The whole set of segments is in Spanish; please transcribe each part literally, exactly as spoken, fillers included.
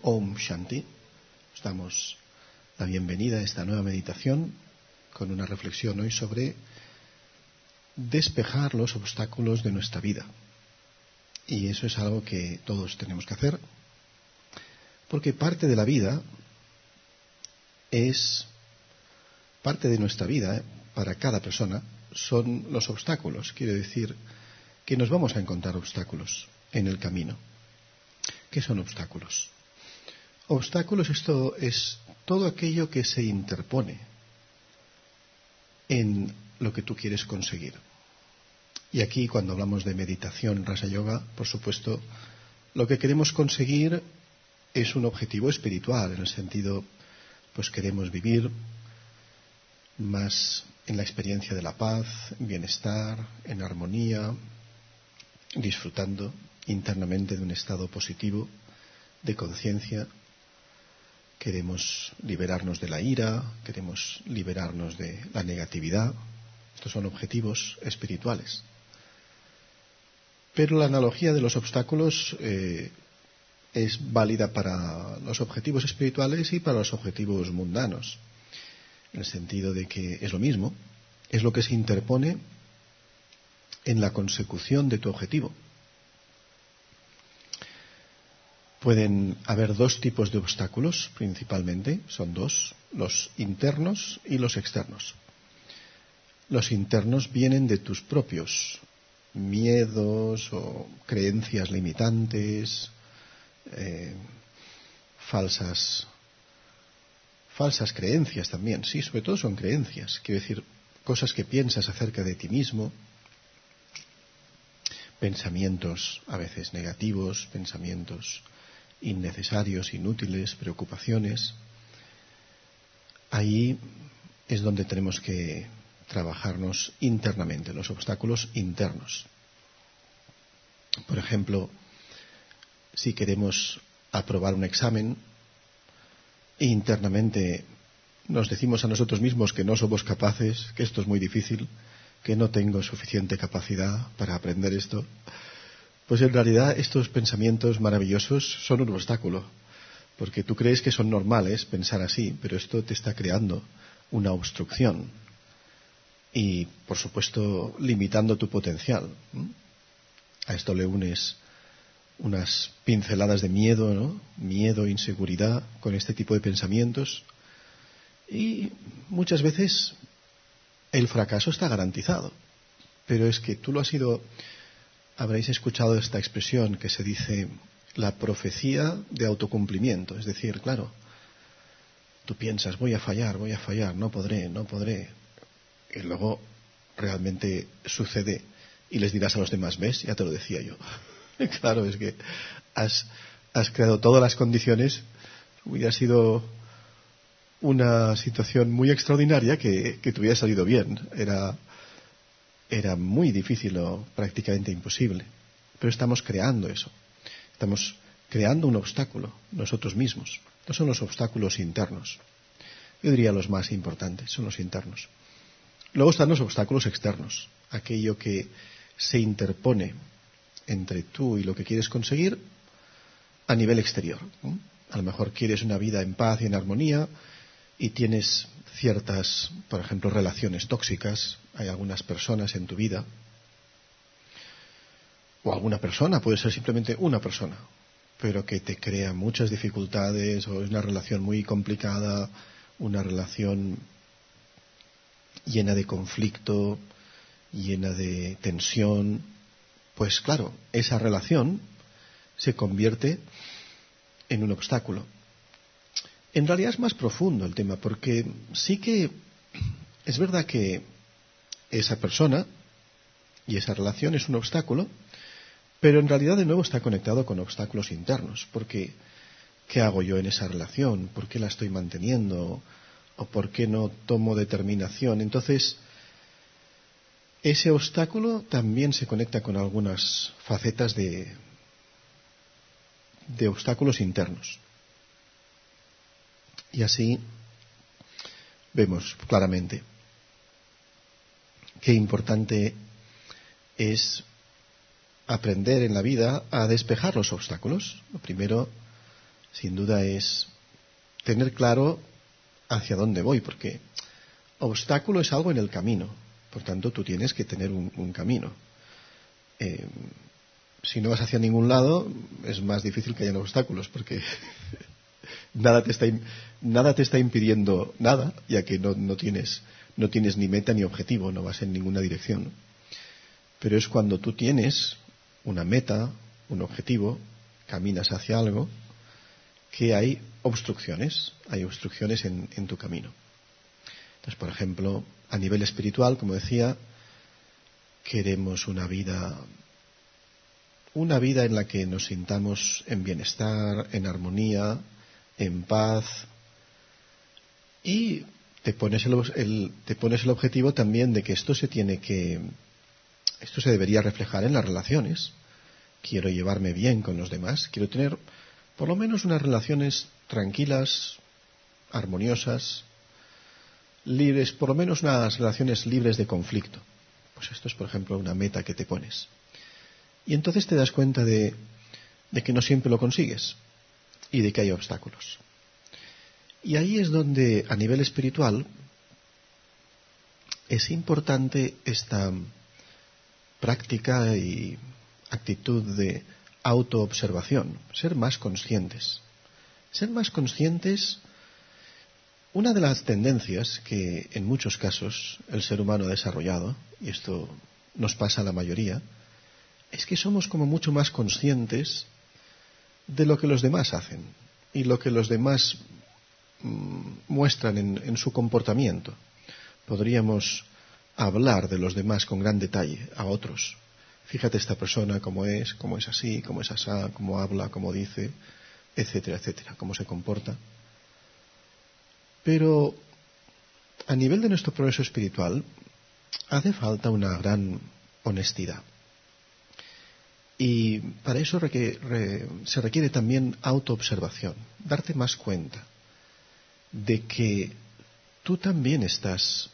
Om Shanti. Os damos la bienvenida a esta nueva meditación con una reflexión hoy sobre despejar los obstáculos de nuestra vida. Y eso es algo que todos tenemos que hacer, porque parte de la vida es, parte de nuestra vida, ¿eh? Para cada persona, son los obstáculos. Quiere decir que nos vamos a encontrar obstáculos en el camino. ¿Qué son obstáculos? Obstáculos, esto es todo aquello que se interpone en lo que tú quieres conseguir. Y aquí, cuando hablamos de meditación, Rasa Yoga, por supuesto, lo que queremos conseguir es un objetivo espiritual, en el sentido, pues queremos vivir más en la experiencia de la paz, en bienestar, en armonía, disfrutando internamente de un estado positivo de conciencia. Queremos liberarnos de la ira, queremos liberarnos de la negatividad. Estos son objetivos espirituales. Pero la analogía de los obstáculos eh, es válida para los objetivos espirituales y para los objetivos mundanos, en el sentido de que es lo mismo, es lo que se interpone en la consecución de tu objetivo. Pueden haber dos tipos de obstáculos, principalmente, son dos, los internos y los externos. Los internos vienen de tus propios miedos o creencias limitantes, eh, falsas, falsas creencias también, sí, sobre todo son creencias, quiero decir, cosas que piensas acerca de ti mismo, pensamientos a veces negativos, pensamientos innecesarios, inútiles, preocupaciones. Ahí es donde tenemos que trabajarnos internamente, los obstáculos internos. Por ejemplo, si queremos aprobar un examen e internamente nos decimos a nosotros mismos que no somos capaces, que esto es muy difícil, que no tengo suficiente capacidad para aprender esto, pues en realidad estos pensamientos maravillosos son un obstáculo, porque tú crees que son normales pensar así, pero esto te está creando una obstrucción y, por supuesto, limitando tu potencial. A esto le unes unas pinceladas de miedo, ¿no? Miedo, inseguridad, con este tipo de pensamientos, y muchas veces el fracaso está garantizado, pero es que tú lo has ido... Habréis escuchado esta expresión que se dice la profecía de autocumplimiento. Es decir, claro, tú piensas, voy a fallar, voy a fallar, no podré, no podré. Y luego realmente sucede y les dirás a los demás, ¿ves? Ya te lo decía yo. Claro, es que has, has creado todas las condiciones. Hubiera sido una situación muy extraordinaria que, que te hubiera salido bien. Era... Era muy difícil o prácticamente imposible. Pero estamos creando eso. Estamos creando un obstáculo nosotros mismos. No son los obstáculos internos. Yo diría los más importantes, son los internos. Luego están los obstáculos externos. Aquello que se interpone entre tú y lo que quieres conseguir a nivel exterior. A lo mejor quieres una vida en paz y en armonía y tienes ciertas, por ejemplo, relaciones tóxicas. Hay algunas personas en tu vida, o alguna persona, puede ser simplemente una persona, pero que te crea muchas dificultades, o es una relación muy complicada, una relación llena de conflicto, llena de tensión. Pues claro, esa relación se convierte en un obstáculo. En realidad es más profundo el tema, porque sí que es verdad que esa persona y esa relación es un obstáculo, pero en realidad de nuevo está conectado con obstáculos internos, porque ¿qué hago yo en esa relación? ¿Por qué la estoy manteniendo? ¿O por qué no tomo determinación? Entonces, ese obstáculo también se conecta con algunas facetas de, de obstáculos internos. Y así vemos claramente qué importante es aprender en la vida a despejar los obstáculos. Lo primero sin duda es tener claro hacia dónde voy, porque obstáculo es algo en el camino, por tanto tú tienes que tener un, un camino. Eh, si no vas hacia ningún lado, es más difícil que hayan obstáculos, porque nada te está nada te está impidiendo nada, ya que no, no tienes no tienes ni meta ni objetivo, no vas en ninguna dirección. Pero es cuando tú tienes una meta, un objetivo, caminas hacia algo, que hay obstrucciones, hay obstrucciones en, en tu camino. Entonces, por ejemplo, a nivel espiritual, como decía, queremos una vida, una vida en la que nos sintamos en bienestar, en armonía, en paz, y te pones el, el, te pones el objetivo también de que esto se tiene que, esto se debería reflejar en las relaciones. Quiero llevarme bien con los demás, quiero tener por lo menos unas relaciones tranquilas, armoniosas, libres, por lo menos unas relaciones libres de conflicto. Pues esto es, por ejemplo, una meta que te pones. Y entonces te das cuenta de, de que no siempre lo consigues y de que hay obstáculos. Y ahí es donde, a nivel espiritual, es importante esta práctica y actitud de autoobservación, ser más conscientes. Ser más conscientes, una de las tendencias que en muchos casos el ser humano ha desarrollado, y esto nos pasa a la mayoría, es que somos como mucho más conscientes de lo que los demás hacen y lo que los demás mmm, muestran en, en su comportamiento. Podríamos hablar de los demás con gran detalle a otros. Fíjate esta persona cómo es, cómo es así, cómo es asá, cómo habla, cómo dice, etcétera, etcétera, cómo se comporta. Pero a nivel de nuestro progreso espiritual hace falta una gran honestidad. Y para eso requiere, re, se requiere también autoobservación, darte más cuenta de que tú también estás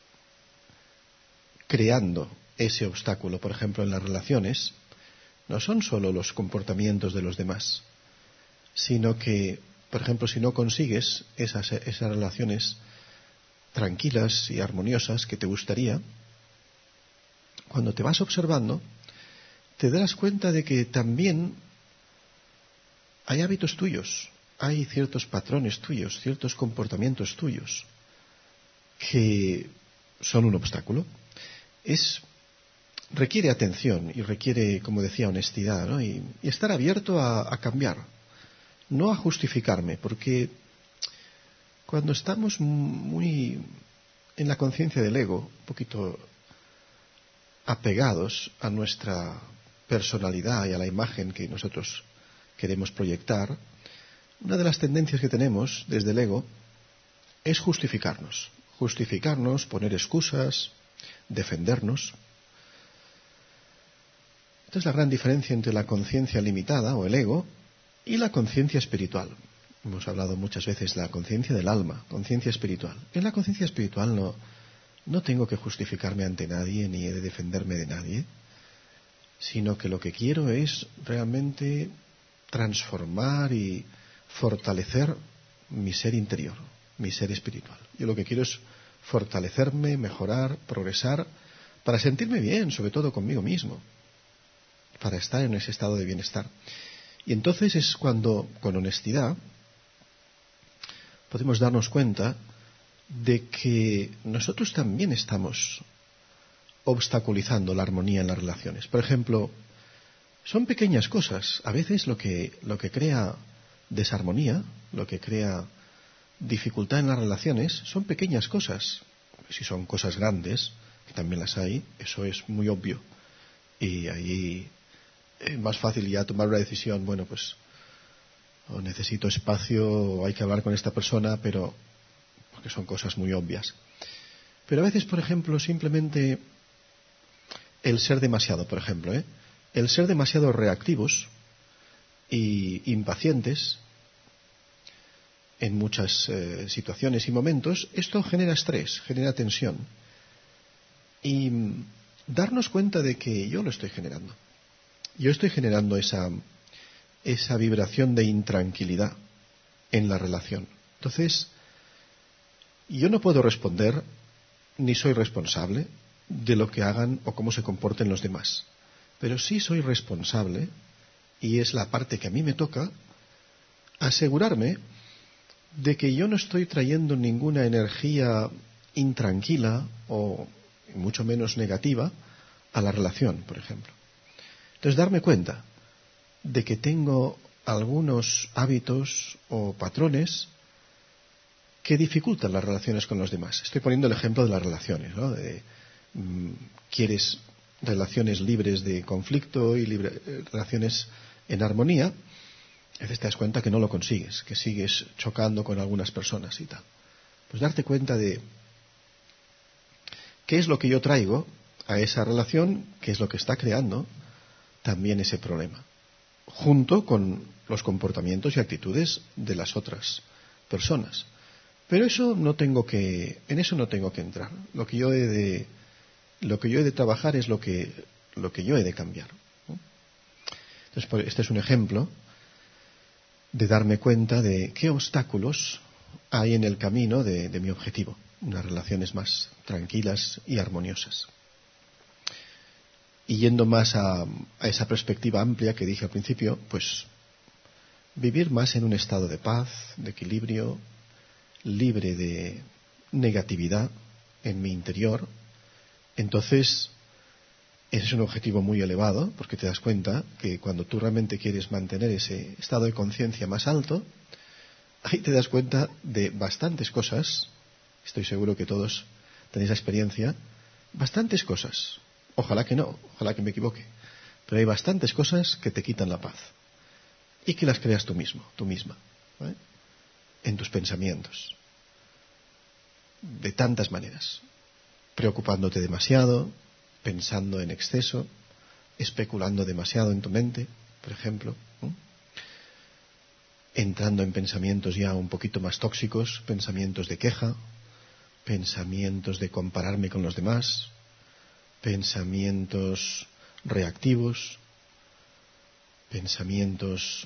creando ese obstáculo. Por ejemplo, en las relaciones no son solo los comportamientos de los demás, sino que, por ejemplo, si no consigues esas, esas relaciones tranquilas y armoniosas que te gustaría, cuando te vas observando, te das cuenta de que también hay hábitos tuyos, hay ciertos patrones tuyos, ciertos comportamientos tuyos que son un obstáculo. Es requiere atención y requiere, como decía, honestidad, ¿no? y, y estar abierto a, a cambiar, no a justificarme, porque cuando estamos muy en la conciencia del ego, un poquito apegados a nuestra personalidad y a la imagen que nosotros queremos proyectar, una de las tendencias que tenemos desde el ego es justificarnos, justificarnos, poner excusas, defendernos. Esta es la gran diferencia entre la conciencia limitada o el ego y la conciencia espiritual. Hemos hablado muchas veces de la conciencia del alma, conciencia espiritual. En la conciencia espiritual no, no tengo que justificarme ante nadie ni he de defenderme de nadie, sino que lo que quiero es realmente transformar y fortalecer mi ser interior, mi ser espiritual. Yo lo que quiero es fortalecerme, mejorar, progresar, para sentirme bien, sobre todo conmigo mismo, para estar en ese estado de bienestar. Y entonces es cuando, con honestidad, podemos darnos cuenta de que nosotros también estamos obstaculizando la armonía en las relaciones. Por ejemplo, son pequeñas cosas. A veces lo que, lo que crea desarmonía, lo que crea dificultad en las relaciones, son pequeñas cosas. Si son cosas grandes, que también las hay, eso es muy obvio. Y ahí es más fácil ya tomar una decisión, bueno, pues o necesito espacio, o hay que hablar con esta persona, pero porque son cosas muy obvias. Pero a veces, por ejemplo, simplemente el ser demasiado, por ejemplo, ¿eh? el ser demasiado reactivos y impacientes en muchas eh, situaciones y momentos, esto genera estrés, genera tensión. Y darnos cuenta de que yo lo estoy generando. Yo estoy generando esa, esa vibración de intranquilidad. en la relación. Entonces, yo no puedo responder ni soy responsable de lo que hagan o cómo se comporten los demás. Pero sí soy responsable, y es la parte que a mí me toca, asegurarme de que yo no estoy trayendo ninguna energía intranquila o mucho menos negativa a la relación, por ejemplo. Entonces, darme cuenta de que tengo algunos hábitos o patrones que dificultan las relaciones con los demás. Estoy poniendo el ejemplo de las relaciones, ¿no? De, mm, quieres relaciones libres de conflicto y libre, eh, relaciones en armonía, a veces te das cuenta que no lo consigues, que sigues chocando con algunas personas y tal. Pues darte cuenta de qué es lo que yo traigo a esa relación, qué es lo que está creando también ese problema, junto con los comportamientos y actitudes de las otras personas. Pero eso no tengo que, en eso no tengo que entrar. Lo que yo he de, lo que yo he de trabajar es lo que, lo que yo he de cambiar, ¿no? Entonces, este es un ejemplo de darme cuenta de qué obstáculos hay en el camino de, de mi objetivo, unas relaciones más tranquilas y armoniosas. Y yendo más a, a esa perspectiva amplia que dije al principio, pues vivir más en un estado de paz, de equilibrio, libre de negatividad en mi interior. Entonces, ese es un objetivo muy elevado, porque te das cuenta que cuando tú realmente quieres mantener ese estado de conciencia más alto, ahí te das cuenta de bastantes cosas. Estoy seguro que todos tenéis la experiencia, bastantes cosas. Ojalá que no, ojalá que me equivoque. Pero hay bastantes cosas que te quitan la paz. Y que las creas tú mismo, tú misma, ¿eh? En tus pensamientos. De tantas maneras. Preocupándote demasiado, pensando en exceso, especulando demasiado en tu mente, por ejemplo, ¿eh? Entrando en pensamientos ya un poquito más tóxicos, pensamientos de queja, pensamientos de compararme con los demás, pensamientos reactivos, pensamientos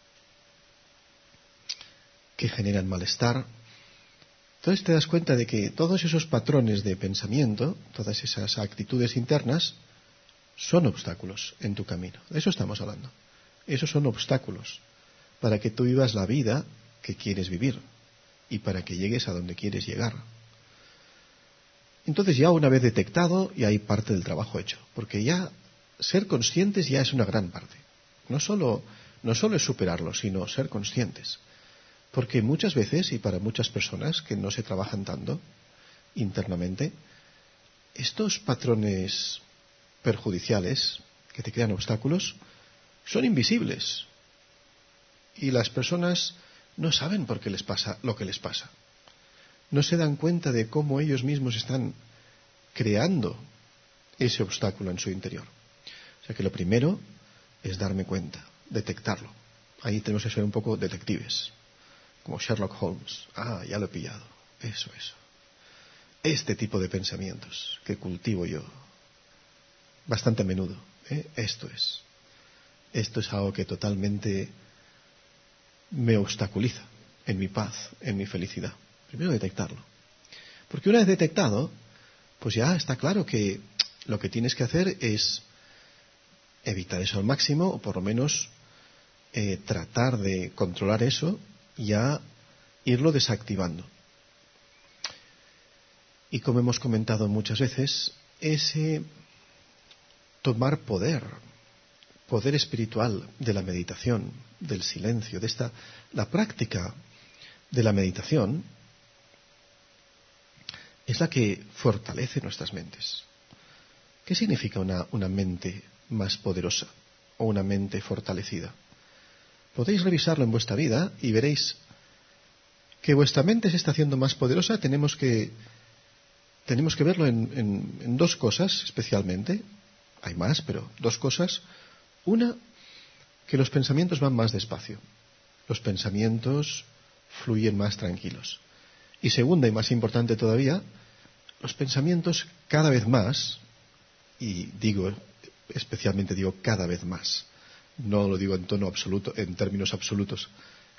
que generan malestar. Entonces te das cuenta de que todos esos patrones de pensamiento, todas esas actitudes internas, son obstáculos en tu camino. De eso estamos hablando. Esos son obstáculos para que tú vivas la vida que quieres vivir y para que llegues a donde quieres llegar. Entonces ya una vez detectado, ya hay parte del trabajo hecho, porque ya ser conscientes ya es una gran parte. No solo, no solo es superarlo, sino ser conscientes. Porque muchas veces, y para muchas personas que no se trabajan tanto internamente, estos patrones perjudiciales que te crean obstáculos son invisibles. Y las personas no saben por qué les pasa lo que les pasa. No se dan cuenta de cómo ellos mismos están creando ese obstáculo en su interior. O sea que lo primero es darme cuenta, detectarlo. Ahí tenemos que ser un poco detectives, como Sherlock Holmes. Ah, ya lo he pillado. Eso, eso. Este tipo de pensamientos que cultivo yo bastante a menudo, ¿eh? Esto es. Esto es algo que totalmente me obstaculiza en mi paz, en mi felicidad. Primero detectarlo. Porque una vez detectado, pues ya está claro que lo que tienes que hacer es evitar eso al máximo, o por lo menos eh, tratar de controlar eso y ya irlo desactivando. Y como hemos comentado muchas veces, ese tomar poder, poder espiritual de la meditación, del silencio, de esta, la práctica de la meditación, es la que fortalece nuestras mentes. ¿Qué significa una, una mente más poderosa o una mente fortalecida? Podéis revisarlo en vuestra vida y veréis que vuestra mente se está haciendo más poderosa. Tenemos que, tenemos que verlo en, en, en dos cosas especialmente. Hay más, pero dos cosas. Una, que los pensamientos van más despacio. Los pensamientos fluyen más tranquilos. Y segunda, y más importante todavía, los pensamientos cada vez más, y digo, especialmente digo cada vez más, no lo digo en tono absoluto, en términos absolutos,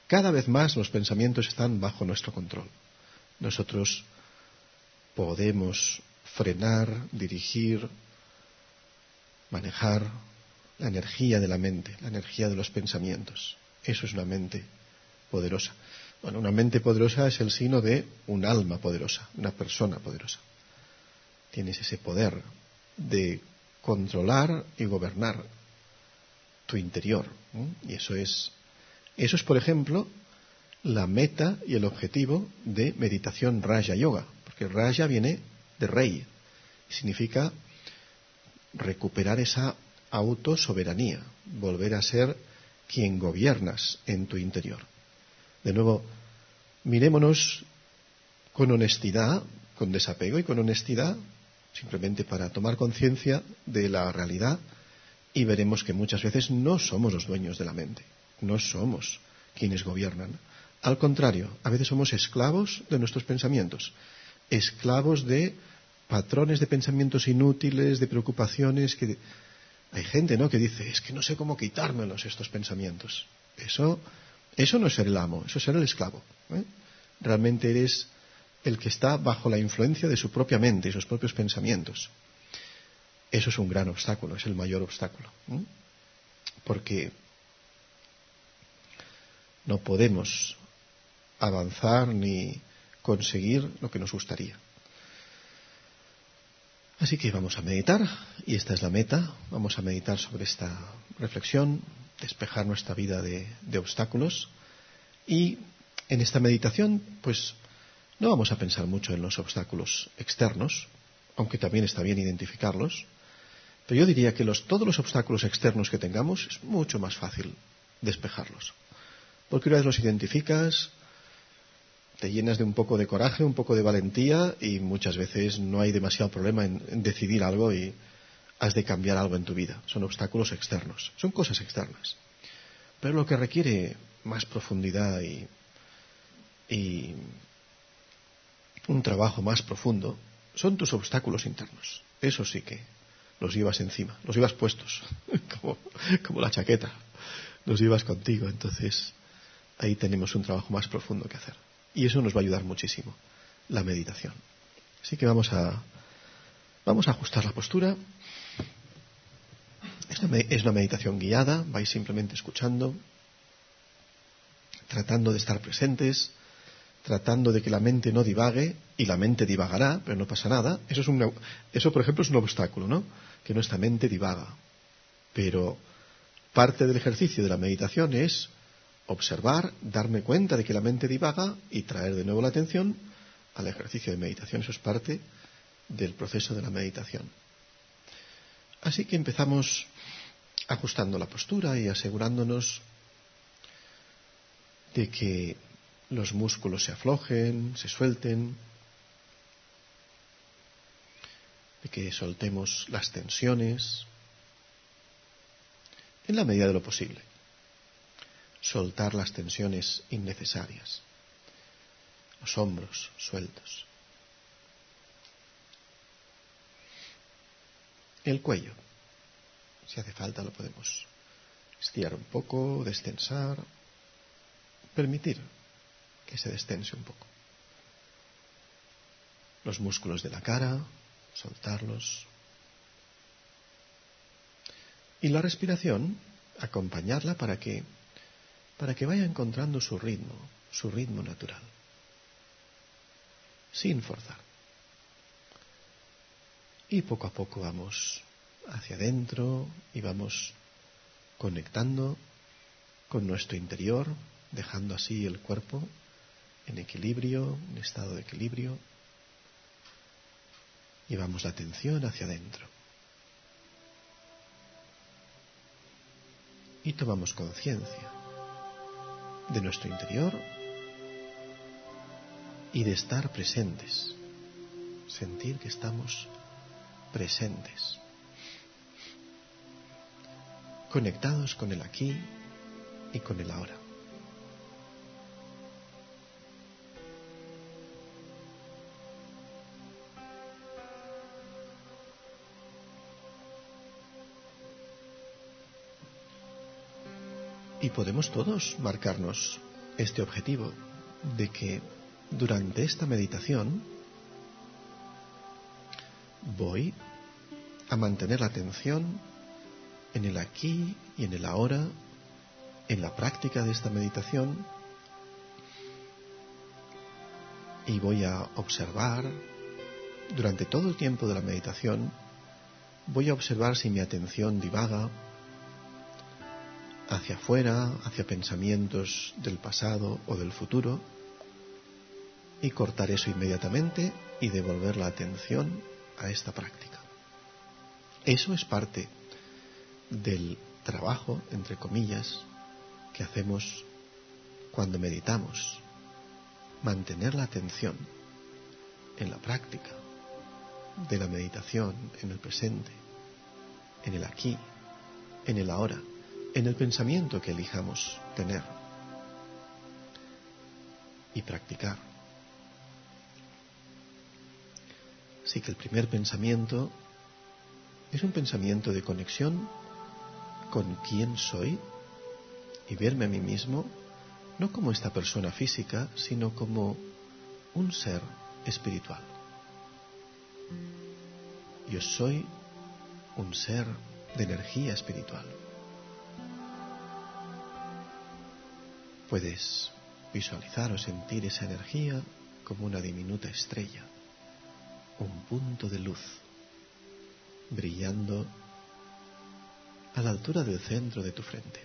Cada vez más los pensamientos están bajo nuestro control. Nosotros podemos frenar, dirigir, manejar la energía de la mente, la energía de los pensamientos. Eso es una mente poderosa. Bueno, una mente poderosa es el signo de un alma poderosa, una persona poderosa. Tienes ese poder de controlar y gobernar tu interior, ¿eh? Y eso es, eso es, por ejemplo, la meta y el objetivo de meditación Raja Yoga, porque Raja viene de rey, significa recuperar esa autosoberanía, volver a ser quien gobiernas en tu interior. De nuevo, mirémonos con honestidad, con desapego y con honestidad, simplemente para tomar conciencia de la realidad, y veremos que muchas veces no somos los dueños de la mente, no somos quienes gobiernan. Al contrario, a veces somos esclavos de nuestros pensamientos, esclavos de patrones de pensamientos inútiles, de preocupaciones. Que hay gente, ¿no?, que dice, es que no sé cómo quitármelos estos pensamientos. Eso, eso no es ser el amo, eso es ser el esclavo, ¿eh? Realmente eres el que está bajo la influencia de su propia mente y sus propios pensamientos. Eso es un gran obstáculo, es el mayor obstáculo, ¿eh? Porque no podemos avanzar ni conseguir lo que nos gustaría. Así que vamos a meditar, y esta es la meta. Vamos a meditar sobre esta reflexión, despejar nuestra vida de, de obstáculos. Y en esta meditación, pues, no vamos a pensar mucho en los obstáculos externos, aunque también está bien identificarlos. Pero yo diría que los, todos los obstáculos externos que tengamos es mucho más fácil despejarlos. Porque una vez los identificas, te llenas de un poco de coraje, un poco de valentía, y muchas veces no hay demasiado problema en, en decidir algo y has de cambiar algo en tu vida. Son obstáculos externos, son cosas externas. Pero lo que requiere más profundidad y, y un trabajo más profundo son tus obstáculos internos. Eso sí que los llevas encima, los llevas puestos, como, como la chaqueta, los llevas contigo. Entonces ahí tenemos un trabajo más profundo que hacer. Y eso nos va a ayudar muchísimo, la meditación. Así que vamos a, vamos a ajustar la postura. Es una, es una meditación guiada, vais simplemente escuchando, tratando de estar presentes, tratando de que la mente no divague, y la mente divagará, pero no pasa nada. Eso, es un, eso por ejemplo, es un obstáculo, ¿no? Que nuestra mente divaga. Pero parte del ejercicio de la meditación es observar, darme cuenta de que la mente divaga y traer de nuevo la atención al ejercicio de meditación. Eso es parte del proceso de la meditación. Así que empezamos ajustando la postura y asegurándonos de que los músculos se aflojen, se suelten, de que soltemos las tensiones en la medida de lo posible. Soltar las tensiones innecesarias, los hombros sueltos, el cuello, si hace falta lo podemos estirar un poco, destensar, permitir que se destense un poco. Los músculos de la cara, soltarlos. Y la respiración, acompañarla para que para que vaya encontrando su ritmo, su ritmo natural, sin forzar. Y poco a poco vamos hacia adentro y vamos conectando con nuestro interior, dejando así el cuerpo en equilibrio, en estado de equilibrio. Llevamos la atención hacia adentro. Y tomamos conciencia de nuestro interior y de estar presentes, sentir que estamos presentes, conectados con el aquí y con el ahora. Y podemos todos marcarnos este objetivo de que durante esta meditación voy a mantener la atención en el aquí y en el ahora, en la práctica de esta meditación, y voy a observar durante todo el tiempo de la meditación, voy a observar si mi atención divaga hacia afuera, hacia pensamientos del pasado o del futuro, y cortar eso inmediatamente y devolver la atención a esta práctica. Eso es parte del trabajo, entre comillas, que hacemos cuando meditamos. Mantener la atención en la práctica de la meditación, en el presente, en el aquí, en el ahora, en el pensamiento que elijamos tener y practicar. Así que el primer pensamiento es un pensamiento de conexión con quién soy y verme a mí mismo no como esta persona física, sino como un ser espiritual. Yo soy un ser de energía espiritual. Puedes visualizar o sentir esa energía como una diminuta estrella, un punto de luz, brillando a la altura del centro de tu frente.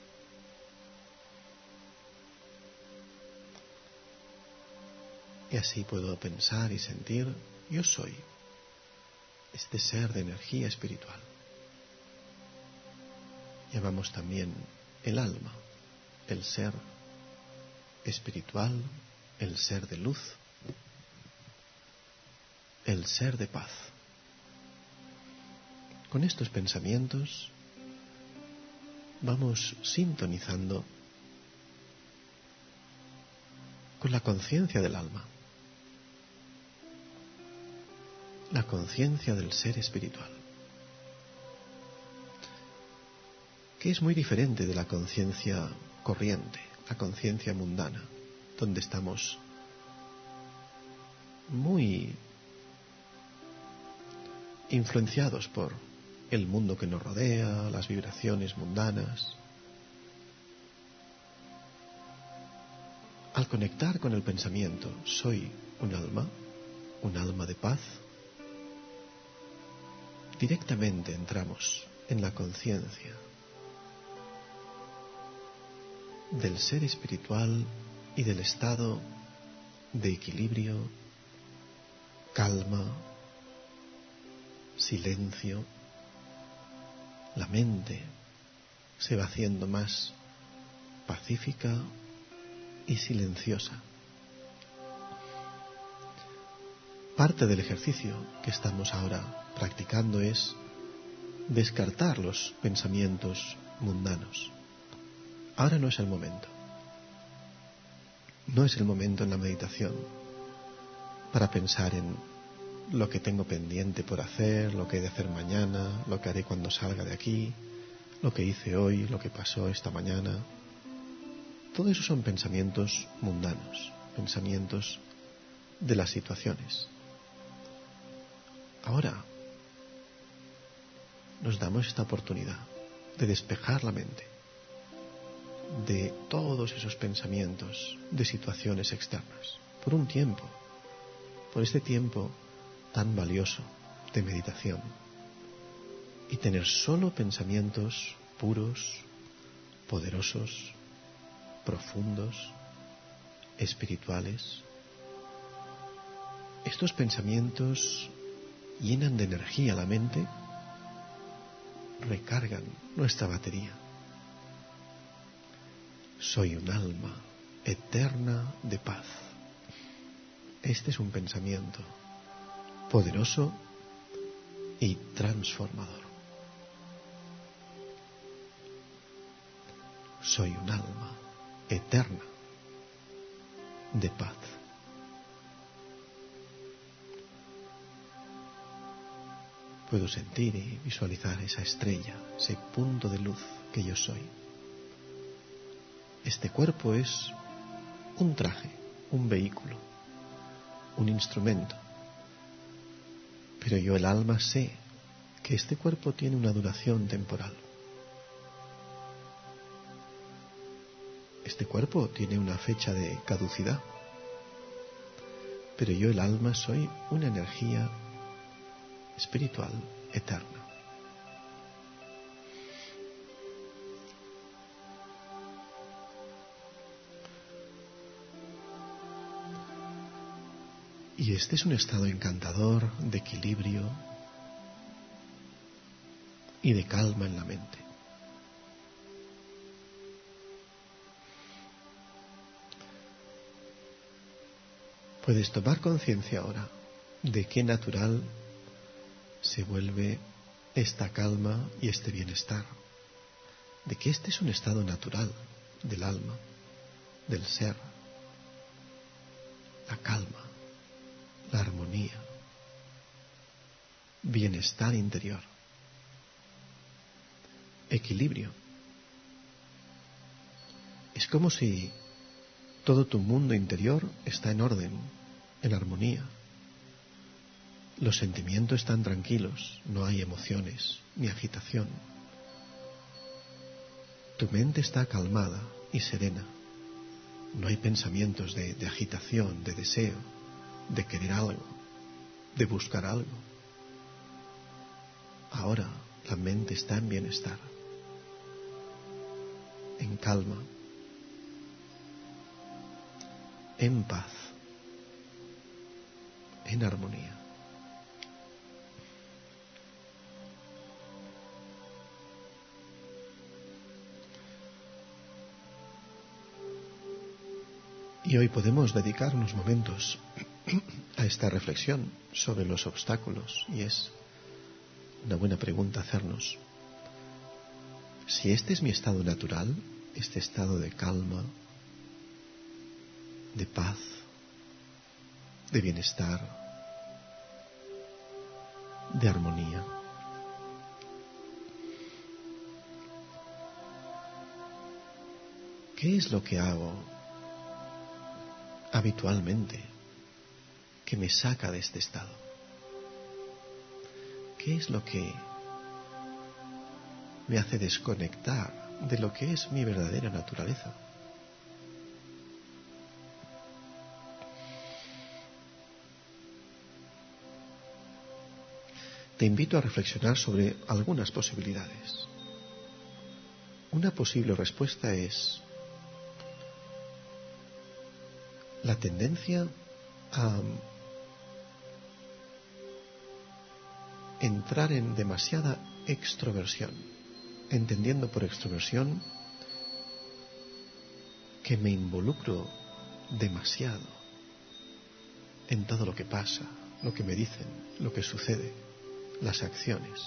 Y así puedo pensar y sentir, yo soy este ser de energía espiritual. Llamamos también el alma, el ser espiritual, el ser de luz, el ser de paz. Con estos pensamientos vamos sintonizando con la conciencia del alma, la conciencia del ser espiritual, que es muy diferente de la conciencia corriente, la conciencia mundana, donde estamos muy influenciados por el mundo que nos rodea, las vibraciones mundanas. Al conectar con el pensamiento, soy un alma, un alma de paz, directamente entramos en la conciencia del ser espiritual y del estado de equilibrio, calma, silencio. La mente se va haciendo más pacífica y silenciosa. Parte del ejercicio que estamos ahora practicando es descartar los pensamientos mundanos. Ahora no es el momento. No es el momento en la meditación para pensar en lo que tengo pendiente por hacer, lo que he de hacer mañana, lo que haré cuando salga de aquí, lo que hice hoy, lo que pasó esta mañana. Todo eso son pensamientos mundanos, pensamientos de las situaciones. Ahora nos damos esta oportunidad de despejar la mente de todos esos pensamientos de situaciones externas, por un tiempo, por este tiempo tan valioso de meditación, y tener solo pensamientos puros, poderosos, profundos, espirituales. Estos pensamientos llenan de energía la mente, recargan nuestra batería. Soy un alma eterna de paz. Este es un pensamiento poderoso y transformador. Soy un alma eterna de paz. Puedo sentir y visualizar esa estrella, ese punto de luz que yo soy. Este cuerpo es un traje, un vehículo, un instrumento. Pero yo, el alma, sé que este cuerpo tiene una duración temporal. Este cuerpo tiene una fecha de caducidad. Pero yo, el alma, soy una energía espiritual eterna. Y este es un estado encantador de equilibrio y de calma en la mente. Puedes tomar conciencia ahora de qué natural se vuelve esta calma y este bienestar, de que este es un estado natural del alma, del ser, la calma, la armonía, bienestar interior, equilibrio. Es como si todo tu mundo interior está en orden, en armonía. Los sentimientos están tranquilos, no hay emociones ni agitación. Tu mente está calmada y serena. No hay pensamientos de, de agitación, de deseo, de querer algo, de buscar algo. Ahora la mente está en bienestar, en calma, en paz, en armonía. Y hoy podemos dedicar unos momentos a esta reflexión sobre los obstáculos, y es una buena pregunta hacernos: si este es mi estado natural, este estado de calma, de paz, de bienestar, de armonía, ¿qué es lo que hago habitualmente que me saca de este estado? ¿Qué es lo que me hace desconectar de lo que es mi verdadera naturaleza? Te invito a reflexionar sobre algunas posibilidades. Una posible respuesta es la tendencia a entrar en demasiada extroversión, entendiendo por extroversión que me involucro demasiado en todo lo que pasa, lo que me dicen, lo que sucede, las acciones.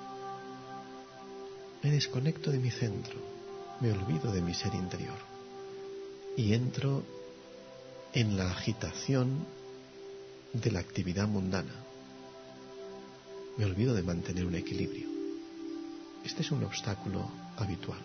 Me desconecto de mi centro, me olvido de mi ser interior y entro en la agitación de la actividad mundana. Me olvido de mantener un equilibrio. Este es un obstáculo habitual.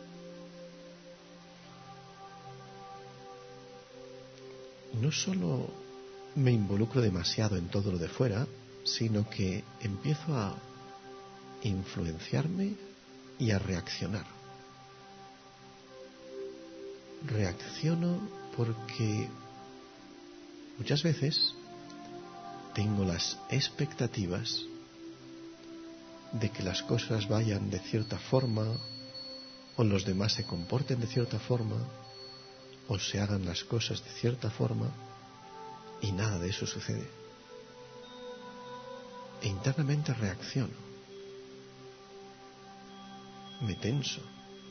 No solo me involucro demasiado en todo lo de fuera, sino que empiezo a influenciarme y a reaccionar. Reacciono porque muchas veces tengo las expectativas de que las cosas vayan de cierta forma, o los demás se comporten de cierta forma, o se hagan las cosas de cierta forma, y nada de eso sucede. E internamente reacciono, me tenso,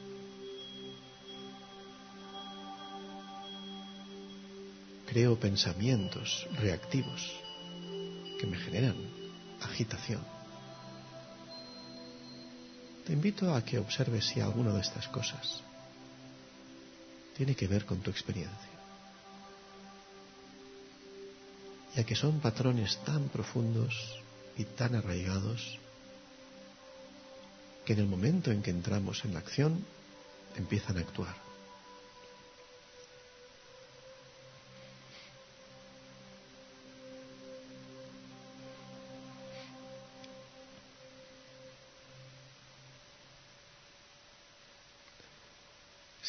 creo pensamientos reactivos que me generan agitación. Te invito a que observes si alguna de estas cosas tiene que ver con tu experiencia, ya que son patrones tan profundos y tan arraigados que en el momento en que entramos en la acción empiezan a actuar.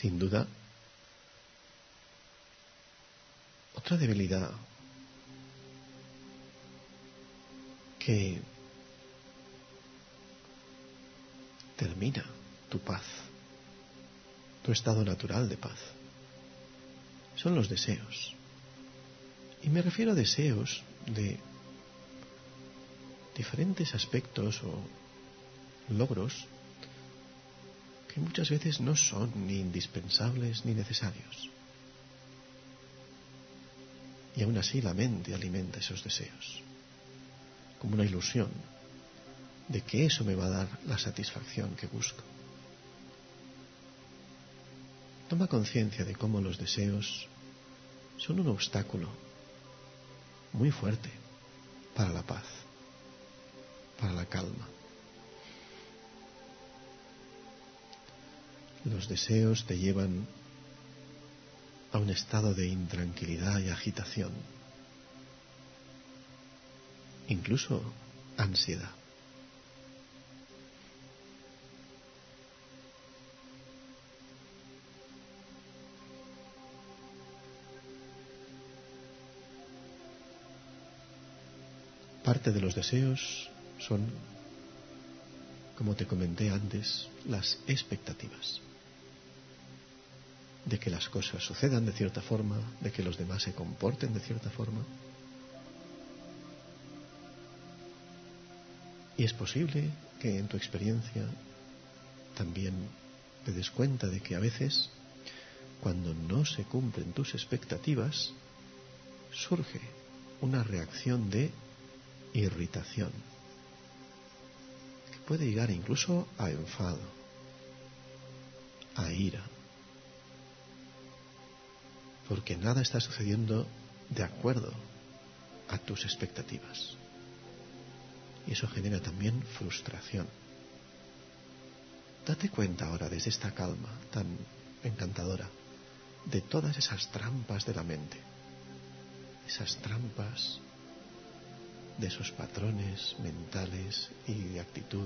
sin duda, otra debilidad que termina tu paz, tu estado natural de paz, son los deseos. Y me refiero a deseos de diferentes aspectos o logros que muchas veces no son ni indispensables ni necesarios. Y aún así la mente alimenta esos deseos, como una ilusión de que eso me va a dar la satisfacción que busco. Toma conciencia de cómo los deseos son un obstáculo muy fuerte para la paz, para la calma. Los deseos te llevan a un estado de intranquilidad y agitación, incluso ansiedad. Parte de los deseos son, como te comenté antes, las expectativas de que las cosas sucedan de cierta forma, de que los demás se comporten de cierta forma. Y es posible que en tu experiencia también te des cuenta de que a veces, cuando no se cumplen tus expectativas, surge una reacción de irritación, que puede llegar incluso a enfado, a ira, porque nada está sucediendo de acuerdo a tus expectativas. Y eso genera también frustración. Date cuenta ahora, desde esta calma tan encantadora, de todas esas trampas de la mente, esas trampas de esos patrones mentales y de actitud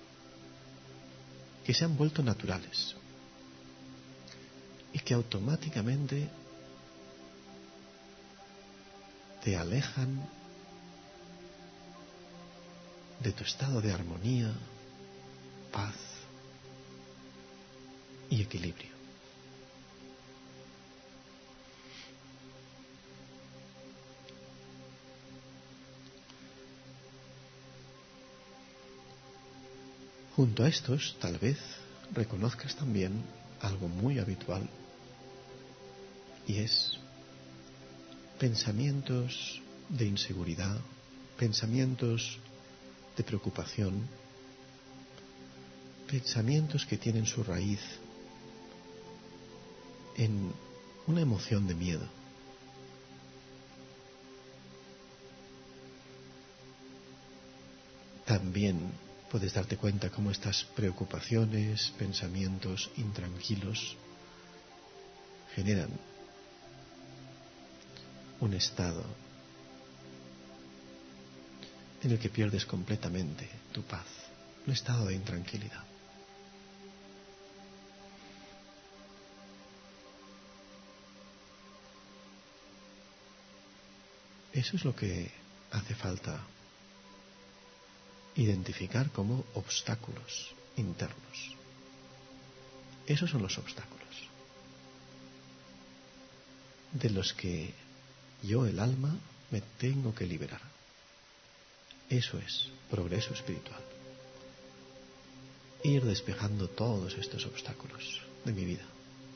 que se han vuelto naturales y que automáticamente te alejan de tu estado de armonía, paz y equilibrio. Junto a estos, tal vez reconozcas también algo muy habitual, y es pensamientos de inseguridad, pensamientos de preocupación, pensamientos que tienen su raíz en una emoción de miedo. También puedes darte cuenta cómo estas preocupaciones, pensamientos intranquilos generan un estado en el que pierdes completamente tu paz, un estado de intranquilidad. Eso es lo que hace falta identificar como obstáculos internos. Esos son los obstáculos de los que yo, el alma, me tengo que liberar. Eso es progreso espiritual. Ir despejando todos estos obstáculos de mi vida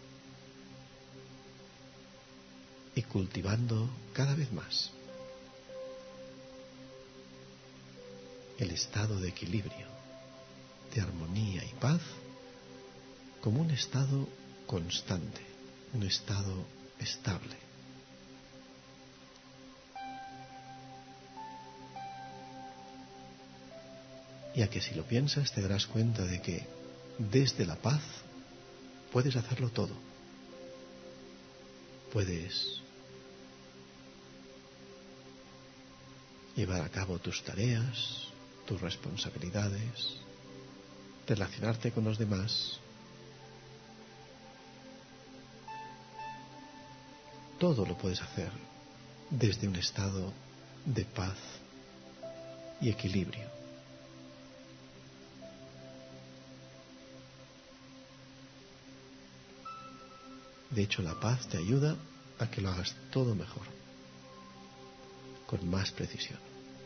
y cultivando cada vez más el estado de equilibrio, de armonía y paz como un estado constante, un estado estable. Y a que si lo piensas te darás cuenta de que desde la paz puedes hacerlo todo. Puedes llevar a cabo tus tareas, tus responsabilidades, relacionarte con los demás, todo lo puedes hacer desde un estado de paz y equilibrio. De hecho, la paz te ayuda a que lo hagas todo mejor, con más precisión.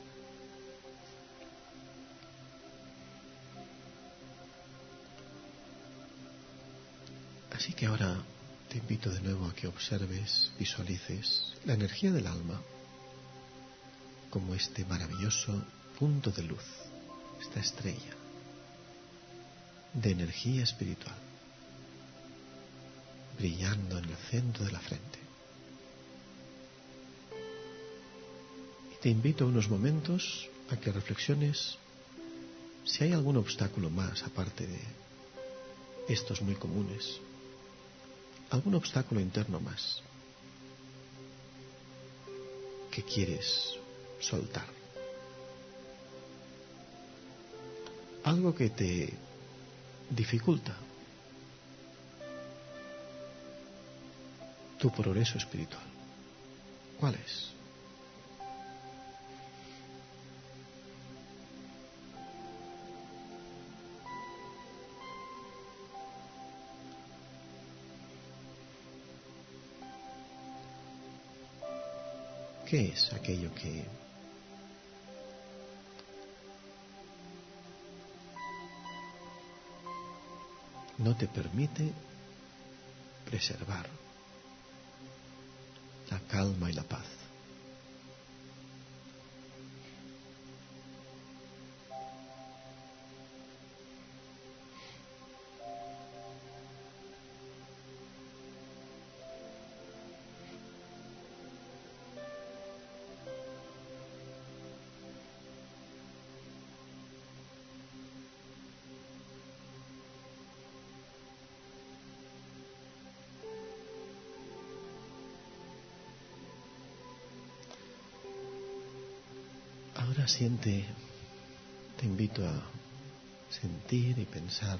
Así que ahora te invito de nuevo a que observes, visualices la energía del alma como este maravilloso punto de luz, esta estrella de energía espiritual, brillando en el centro de la frente. Y te invito a unos momentos a que reflexiones si hay algún obstáculo más aparte de estos muy comunes, algún obstáculo interno más que quieres soltar, algo que te dificulta tu progreso espiritual. ¿Cuál es? ¿Qué es aquello que no te permite preservar la calma y la paz? Ahora siente, te invito a sentir y pensar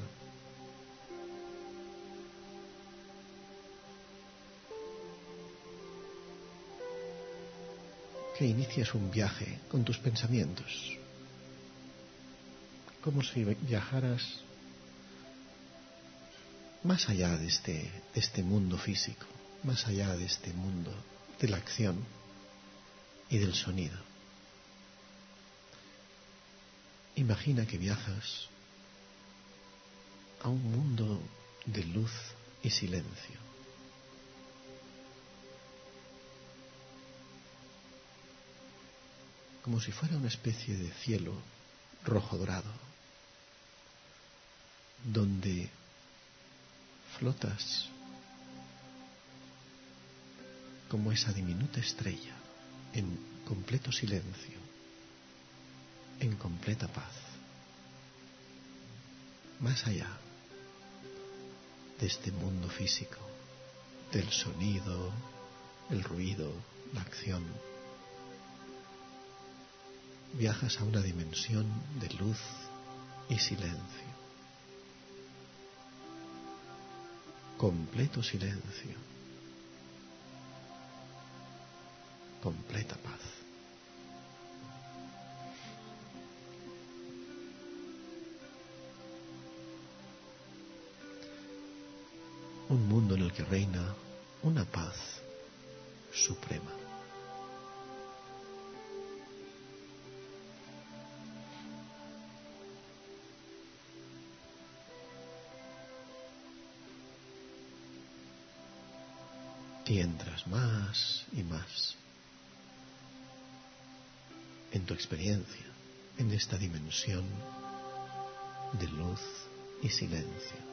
que inicias un viaje con tus pensamientos, como si viajaras más allá de este, de este mundo físico, más allá de este mundo de la acción y del sonido. Imagina que viajas a un mundo de luz y silencio. Como si fuera una especie de cielo rojo dorado, donde flotas como esa diminuta estrella en completo silencio, en completa paz, más allá de este mundo físico, del sonido, el ruido, la acción. Viajas a una dimensión de luz y silencio, completo silencio, completa paz. Un mundo en el que reina una paz suprema. Y entras más y más en tu experiencia, en esta dimensión de luz y silencio.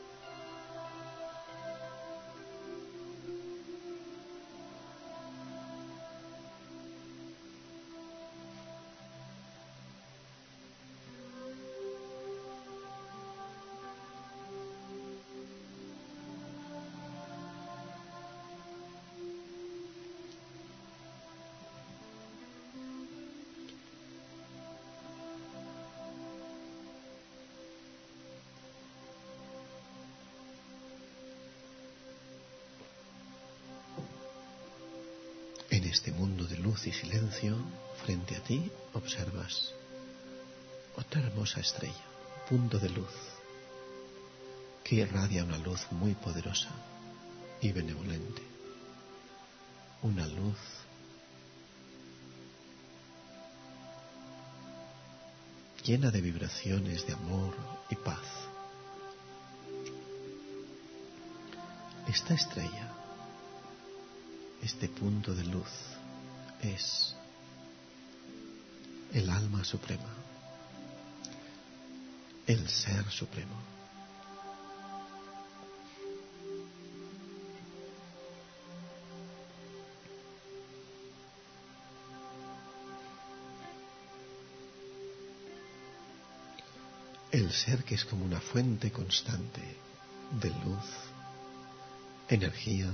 este mundo de luz y silencio, frente a ti observas otra hermosa estrella, punto de luz, que irradia una luz muy poderosa y benevolente. Una luz llena de vibraciones de amor y paz. Esta estrella, este punto de luz, es el alma suprema, el ser supremo. El ser que es como una fuente constante de luz, energía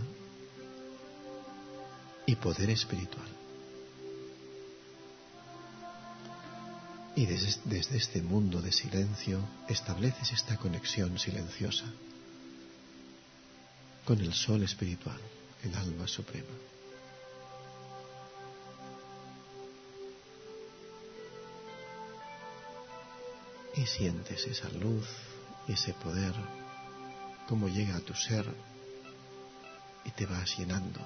y poder espiritual. Y desde, desde este mundo de silencio estableces esta conexión silenciosa con el sol espiritual, el alma suprema. Y sientes esa luz y ese poder como llega a tu ser y te vas llenando.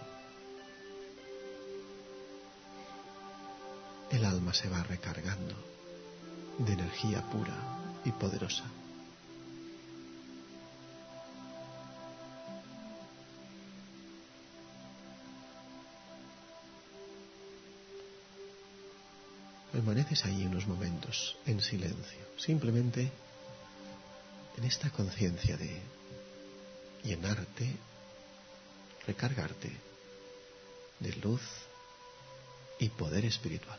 El alma se va recargando de energía pura y poderosa. Permaneces ahí unos momentos en silencio, simplemente en esta conciencia de llenarte, recargarte de luz y poder espiritual.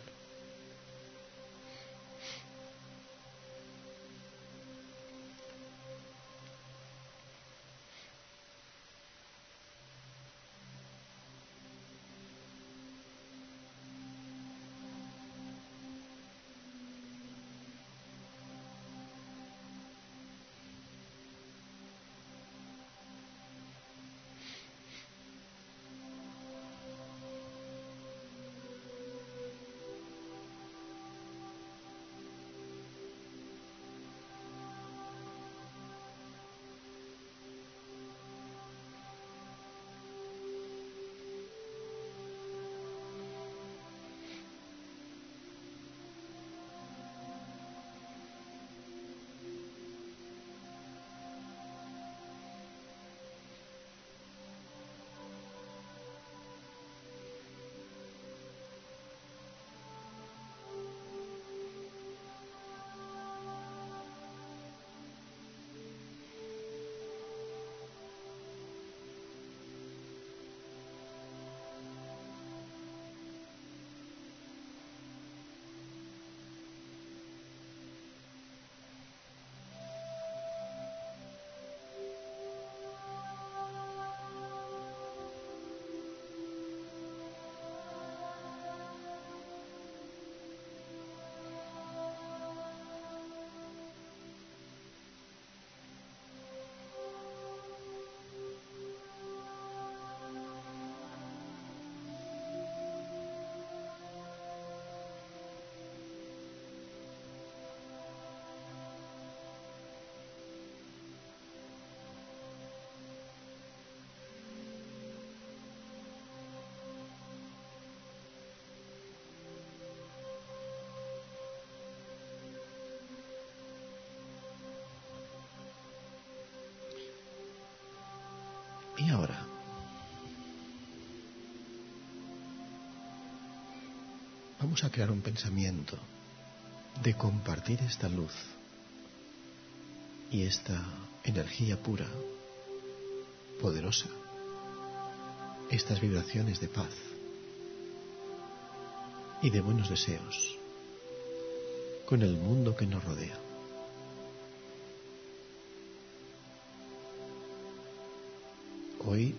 Y ahora, vamos a crear un pensamiento de compartir esta luz y esta energía pura, poderosa, estas vibraciones de paz y de buenos deseos con el mundo que nos rodea. Hoy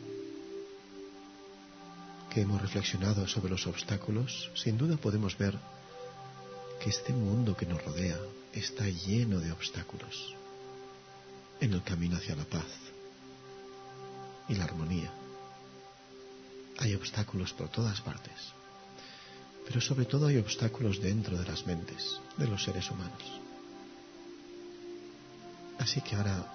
que hemos reflexionado sobre los obstáculos, sin duda podemos ver que este mundo que nos rodea está lleno de obstáculos en el camino hacia la paz y la armonía. Hay obstáculos por todas partes. Pero sobre todo hay obstáculos dentro de las mentes de los seres humanos. Así que ahora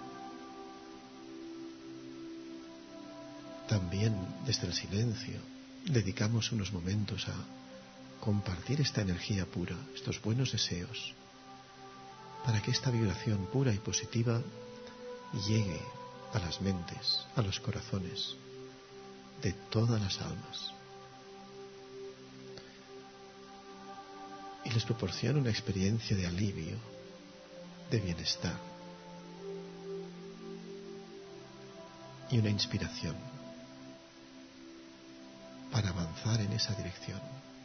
también desde el silencio dedicamos unos momentos a compartir esta energía pura, estos buenos deseos, para que esta vibración pura y positiva llegue a las mentes, a los corazones de todas las almas y les proporcione una experiencia de alivio, de bienestar y una inspiración para avanzar en esa dirección.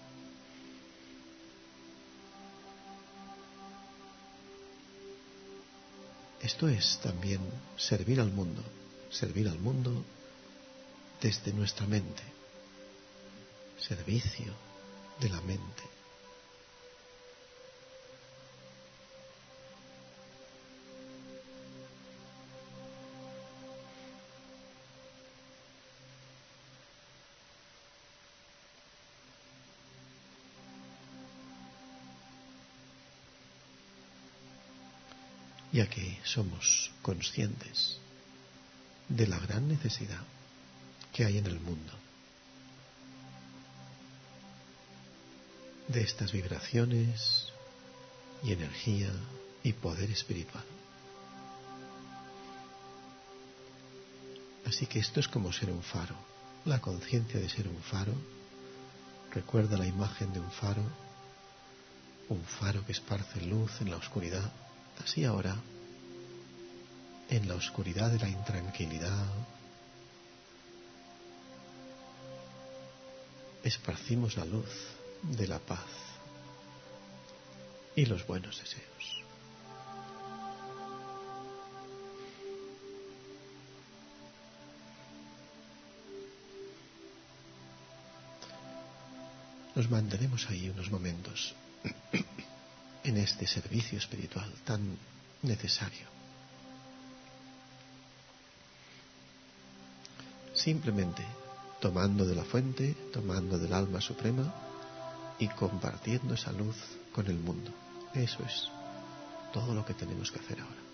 Esto es también servir al mundo, servir al mundo desde nuestra mente, servicio de la mente. Ya que somos conscientes de la gran necesidad que hay en el mundo de estas vibraciones y energía y poder espiritual. Así que esto es como ser un faro, la conciencia de ser un faro. Recuerda la imagen de un faro, un faro que esparce luz en la oscuridad. Así ahora, en la oscuridad de la intranquilidad, esparcimos la luz de la paz y los buenos deseos. Nos mantenemos ahí unos momentos en este servicio espiritual tan necesario. Simplemente tomando de la fuente, tomando del alma suprema y compartiendo esa luz con el mundo. Eso es todo lo que tenemos que hacer ahora.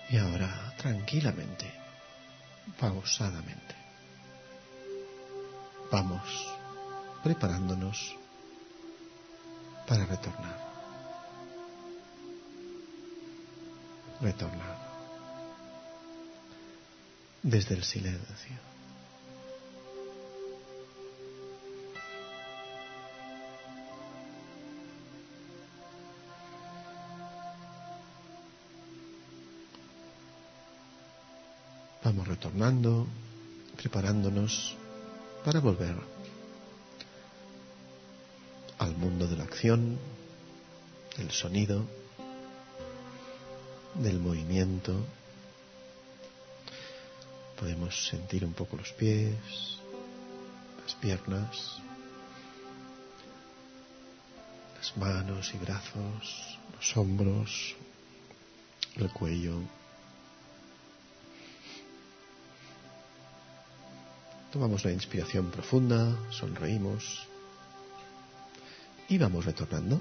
Y ahora, tranquilamente, pausadamente, vamos preparándonos para retornar. Retornar desde el silencio. Vamos retornando, preparándonos para volver al mundo de la acción, del sonido, del movimiento. Podemos sentir un poco los pies, las piernas, las manos y brazos, los hombros, el cuello. Tomamos la inspiración profunda, sonreímos y vamos retornando.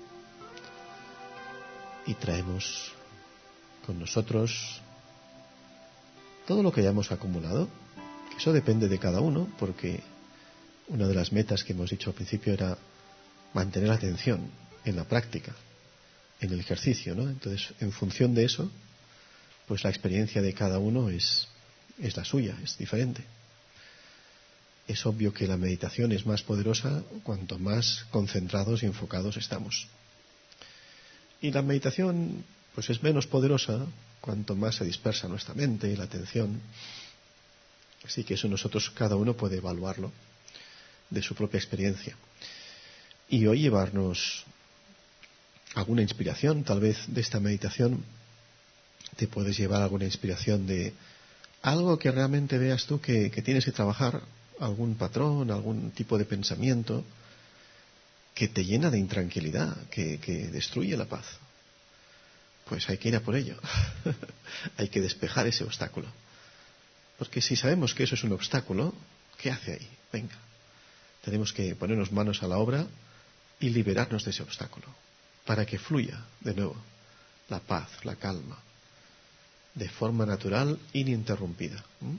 Y traemos con nosotros todo lo que hayamos acumulado, que eso depende de cada uno, porque una de las metas que hemos dicho al principio era mantener la atención en la práctica, en el ejercicio, ¿no? Entonces, en función de eso, pues la experiencia de cada uno es, es la suya, es diferente. Es obvio que la meditación es más poderosa cuanto más concentrados y enfocados estamos. Y la meditación pues es menos poderosa cuanto más se dispersa nuestra mente y la atención. Así que eso nosotros, cada uno puede evaluarlo de su propia experiencia. Y hoy llevarnos alguna inspiración, tal vez de esta meditación te puedes llevar alguna inspiración de algo que realmente veas tú que, que tienes que trabajar, algún patrón, algún tipo de pensamiento que te llena de intranquilidad, que, que destruye la paz. Pues hay que ir a por ello. Hay que despejar ese obstáculo. Porque si sabemos que eso es un obstáculo, ¿qué hace ahí? Venga, tenemos que ponernos manos a la obra y liberarnos de ese obstáculo, para que fluya de nuevo la paz, la calma, de forma natural, ininterrumpida. ¿Mm?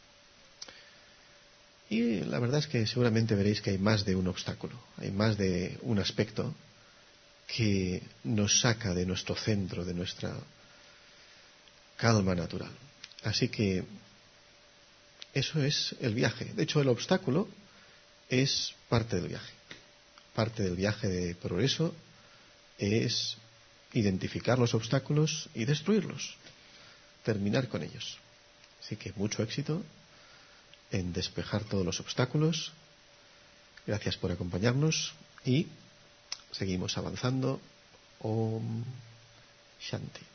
Y la verdad es que seguramente veréis que hay más de un obstáculo, hay más de un aspecto que nos saca de nuestro centro, de nuestra calma natural. Así que eso es el viaje. De hecho, el obstáculo es parte del viaje. Parte del viaje de progreso es identificar los obstáculos y destruirlos, terminar con ellos. Así que mucho éxito en despejar todos los obstáculos. Gracias por acompañarnos y seguimos avanzando. Om Shanti.